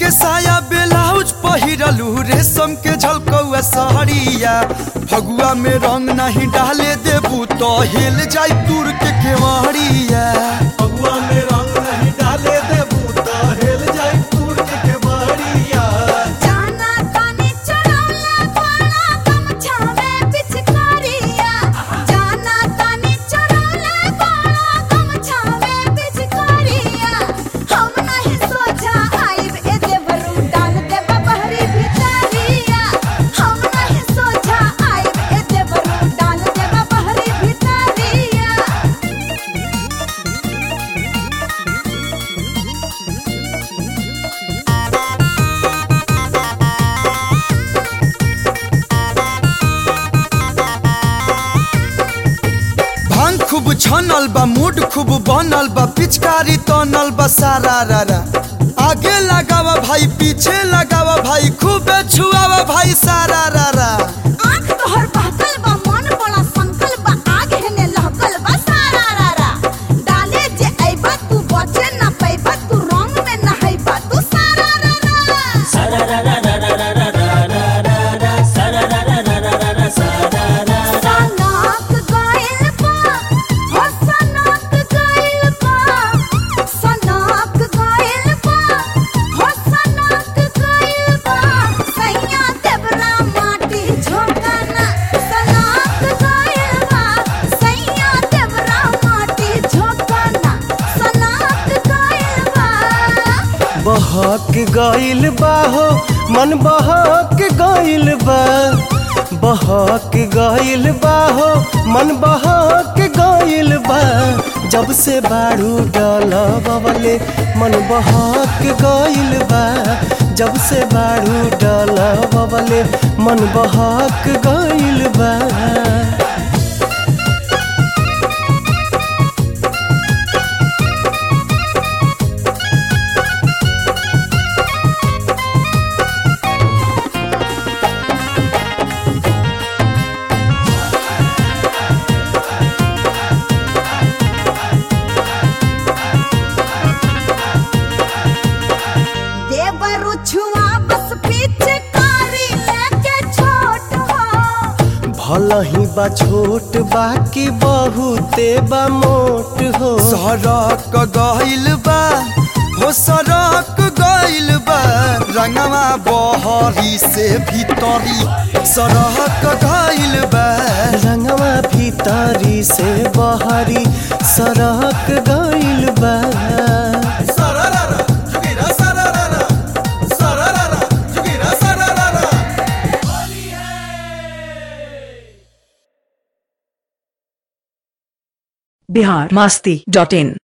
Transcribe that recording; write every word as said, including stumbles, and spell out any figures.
के साया ब्लाउज पहिरलू रेशम के झलकौआ साड़िया फगुआ में रंग नहीं डाले देबू तो हिल जाई दूर के केवाड़िया फगुआ में रंग नहीं डाले देबू तो हिल जाई दूर के केवाड़िया जाना तानी चढ़ौला पाड़ा गमछा में पिचकारिया जाना तानी चढ़ौला पाड़ा गमछा में पिचकारिया हम नहीं सोचा आइब ए देवरू डाल देबा बहरी भितरिया हम नहीं सोचा आइब ए देवरू डाल देबा बहरी भितरिया भांग खूब छनल बा मूड खूब बनल बा पिचकारी तनल बा सारा रारा आगे लगावा भाई पीछे लगावा भाई खूब छुआवा भाई सारा रारा आँख तोहर बहकल बा मन बड़ा संकल बा आग हेने लहकल बा सारा रारा डाले जे अइबा तू बचे ना पैबा तू रंग में नहाइबा तू सारा रारा सारा रारा सनक गइल बा हो सनक गइल बा सनक गइल बा हो सनक गइल बा सैया देवरा माटी झोंकना सनक गइल बा सैया देवरा माटी झोंकना सनक गइल बा बहक गइल बा हो मन बहक गइल बा बहक गइल बा हो मन बहक गइल बा जब से बाड़ू डलबले मन बहक गइल बा जब से बाड़ू डलबले मन बहक गइल बा देवरू छुआ बस पिचकारी लेके छोट हो भलही बा छोट बा कि बहुते बा मोट हो सड़क गइल बा हो सड़क गइल बा रंगवा बहरी से भीतरी सड़क गइल बा रंगवा भीतरी से बहरी सड़क गइल बा बिहार मस्ती डॉट इन।